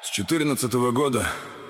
С 14-го года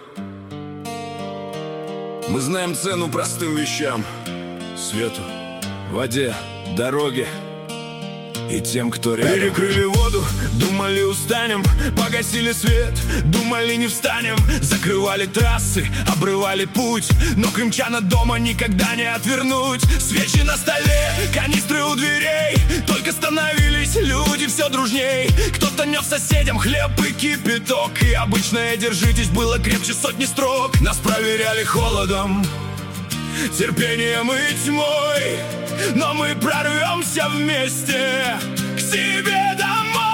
мы знаем цену простым вещам: свету, воде, дороге и тем, кто рядом. Перекрыли воду, думали устанем, погасили свет, думали не встанем. Закрывали трассы, обрывали путь, но крымчан от дома никогда не отвернуть. Свечи на столе, канистры у дверей, только становились люди все дружней. Кто-то нес соседям хлеб и кипяток, и обычное «держитесь» было крепче сотни строк. Нас проверяли холодом, терпением и тьмой, но мы прорвемся вместе к себе домой.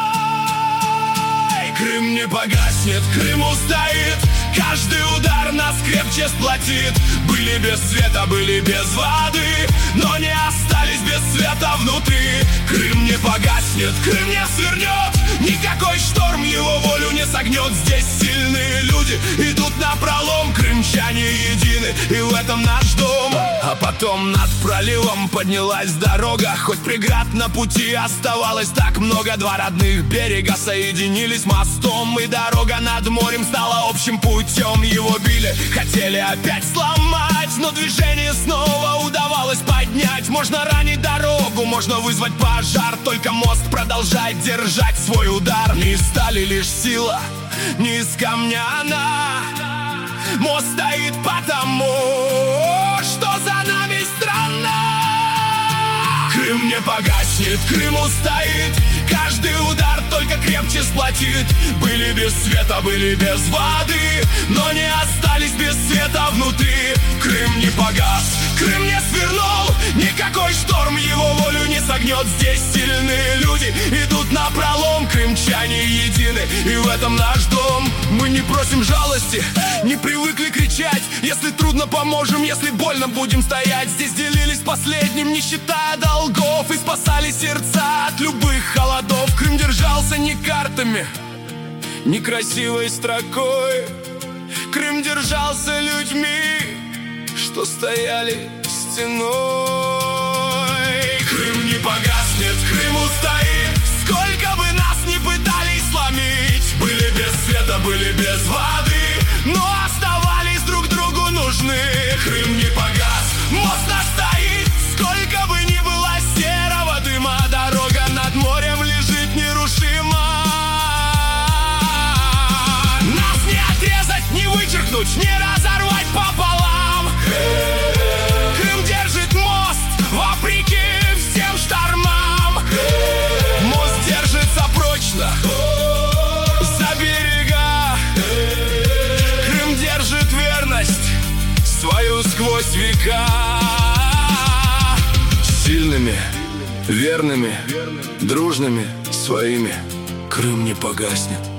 Крым не погаснет, Крым устоит, каждый удар нас крепче сплотит. Были без света, были без воды, но не остались без света внутри. Крым не погаснет, Крым не свернет, никакой шторм его волю не согнет. Здесь сильные люди идут напролом, крымчане едины, и в этом наш дом. А потом над проливом поднялась дорога, хоть преград на пути оставалось так много. Два родных берега соединились мостом, и дорога над морем стала общим путем. Его били, хотели опять сломать, но движение снова удавалось поднять. Можно ранить дорогу, можно вызвать пожар, только мост продолжает держать свой удар. Не стали лишь сила, не из камня она. Мост стоит потому, что за нами страна. Крым не погаснет, Крым устоит, каждый удар только крепче сплотит. Были без света, были без воды, но не остались без света внутри. Крым не погас, Крым не свернул, никакой шторм его волю не согнет. Здесь сильные люди идут напролом, крымчане едины, и в этом наш дом. Мы не просим жалости, не привыкли кричать. Если трудно, поможем, если больно, будем стоять. Здесь делились последним, не считая долгов, и спасали сердца от любых холодов. Крым держался не картами, не красивой строкой. Крым держался людьми, что стояли стеной. Крым не погаснет, Крым устоит, сколько бы нас ни пытались сломить. Были без света, были без воды, но оставались друг другу нужны. Крым не погас, мост наш стоит, сколько бы ни было серого дыма. Дорога над морем лежит нерушима. Нас не отрезать, не вычеркнуть, не разорвать пополам. Крым держит мост вопреки всем штормам. Мост держится прочно за берега. Крым держит верность свою сквозь века. Сильными, верными, дружными, своими Крым не погаснет.